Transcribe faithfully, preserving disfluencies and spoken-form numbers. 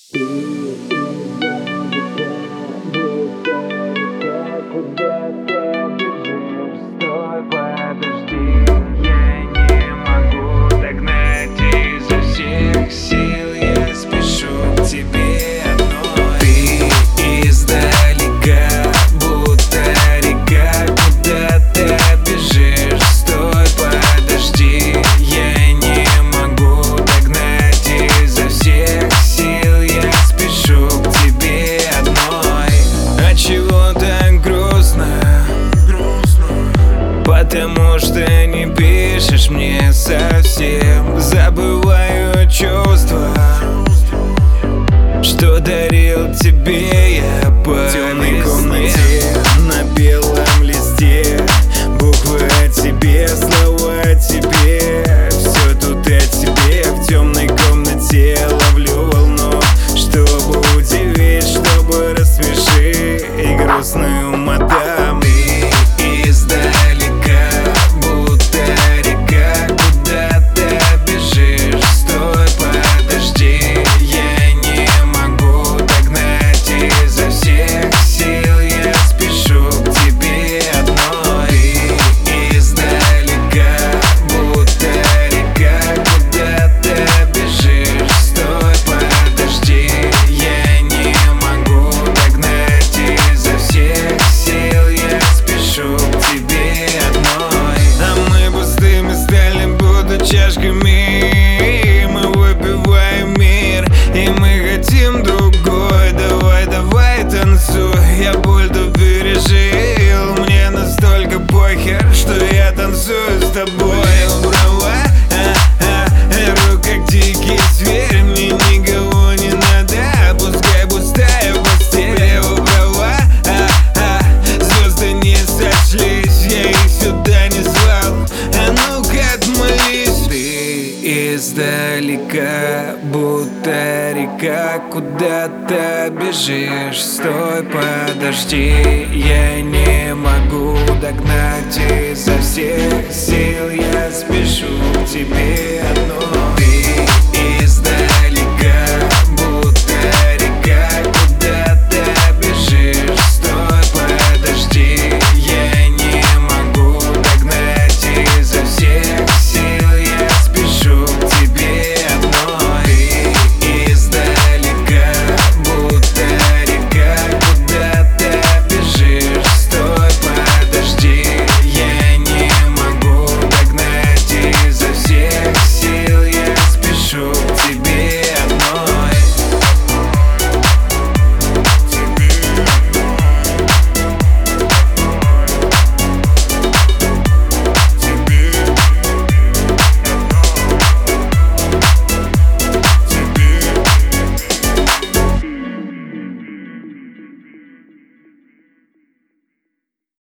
Ты издалека, будто река, куда ты бежишь? Стой, подожди, я не могу догнать изо всех сил, я спешу к тебе одной. Ты издалека, будто река, куда ты бежишь? Стой, подожди, я не могу догнать изо всех сил, я спешу к тебе одной. А чего так грустно? Потому что не пишешь мне совсем. Забываю чувства, что дарил тебе я по темной комнате, на белом листе. Буквы о тебе, слова о тебе, все тут о тебе. В темной комнате ловлю волну, чтобы удивить, чтобы рассмешить и грустную мадам. Ты издалека, будто река, куда ты бежишь? Стой, подожди, я не могу догнать изо всех сил, я спешу к тебе одной. Ты издалека, будто река, куда ты бежишь? Стой, подожди, я не могу догнать изо всех сил, я спешу к тебе одной. А мы пустыми стали, будто чашками, мы выпиваем мир, и мы хотим другой. Давай, давай, танцуй, я боль-то пережил. Мне настолько похер, что я танцую с тобой. Права, а, а, ору как дикий зверь, мне никого не надо, пускай пустая постель. Лево, права, а, а, звезды не сошлись, я их сюда не звал, а ну-ка отмолись. Ты издалека, будто река, куда ты бежишь? Стой, подожди, я не могу догнать изо всех сил, я спешу к тебе одной.